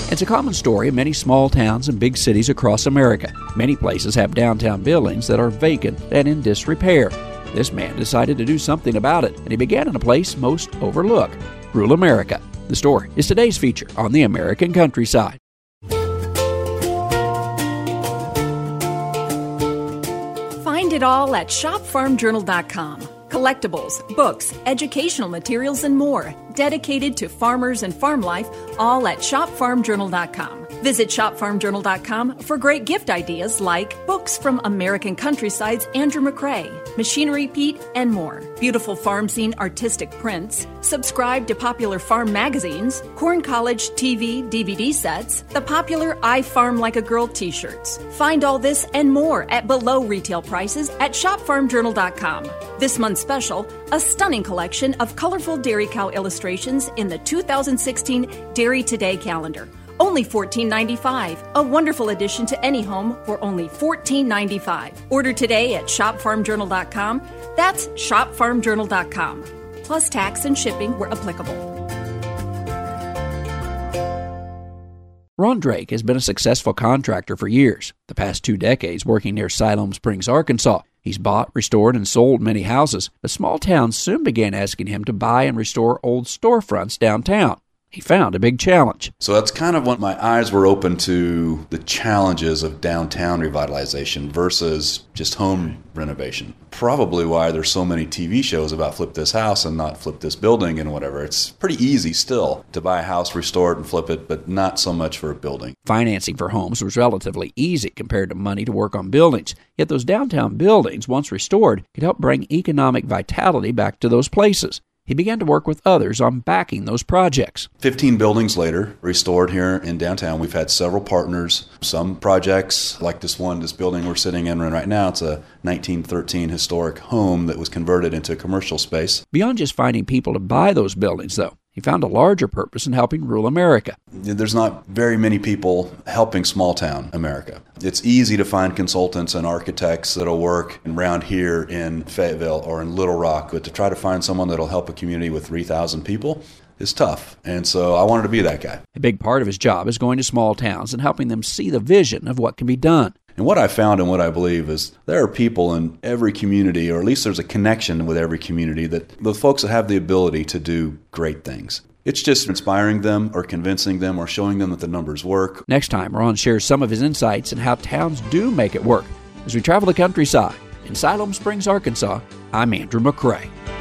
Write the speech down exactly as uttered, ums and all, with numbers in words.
It's a common story in many small towns and big cities across America. Many places have downtown buildings that are vacant and in disrepair. This man decided to do something about it, and he began in a place most overlook, rural America. The story is today's feature on the American Countryside. Find it all at shop farm journal dot com. Collectibles, books, educational materials, and more. Dedicated to farmers and farm life, all at shop farm journal dot com. Visit shop farm journal dot com for great gift ideas like books from American Countryside's Andrew McCrae, Machinery Pete, and more. Beautiful farm scene artistic prints. Subscribe to popular farm magazines, Corn College T V D V D sets, the popular I Farm Like a Girl t-shirts. Find all this and more at below retail prices at shop farm journal dot com. This month's special, a stunning collection of colorful dairy cow illustrations in the two thousand sixteen Dairy Today calendar. Only fourteen ninety-five. A wonderful addition to any home for only fourteen ninety-five. Order today at shop farm journal dot com. That's shop farm journal dot com. Plus tax and shipping where applicable. Ron Drake has been a successful contractor for years, the past two decades working near Siloam Springs, Arkansas. He's bought, restored, and sold many houses, but small towns soon began asking him to buy and restore old storefronts downtown. He found a big challenge. So that's kind of when my eyes were open to the challenges of downtown revitalization versus just home renovation. Probably why there's so many T V shows about flip this house and not flip this building and whatever. It's pretty easy still to buy a house, restore it, and flip it, but not so much for a building. Financing for homes was relatively easy compared to money to work on buildings. Yet those downtown buildings, once restored, could help bring economic vitality back to those places. He began to work with others on backing those projects. fifteen buildings later, restored here in downtown. We've had several partners. Some projects, like this one, this building we're sitting in right now, it's a nineteen thirteen historic home that was converted into a commercial space. Beyond just finding people to buy those buildings, though, he found a larger purpose in helping rural America. There's not very many people helping small town America. It's easy to find consultants and architects that'll work around here in Fayetteville or in Little Rock, but to try to find someone that'll help a community with three thousand people is tough. And so I wanted to be that guy. A big part of his job is going to small towns and helping them see the vision of what can be done. And what I found and what I believe is there are people in every community, or at least there's a connection with every community, that the folks that have the ability to do great things. It's just inspiring them or convincing them or showing them that the numbers work. Next time, Ron shares some of his insights on how towns do make it work. As we travel the countryside in Siloam Springs, Arkansas, I'm Andrew McCrae.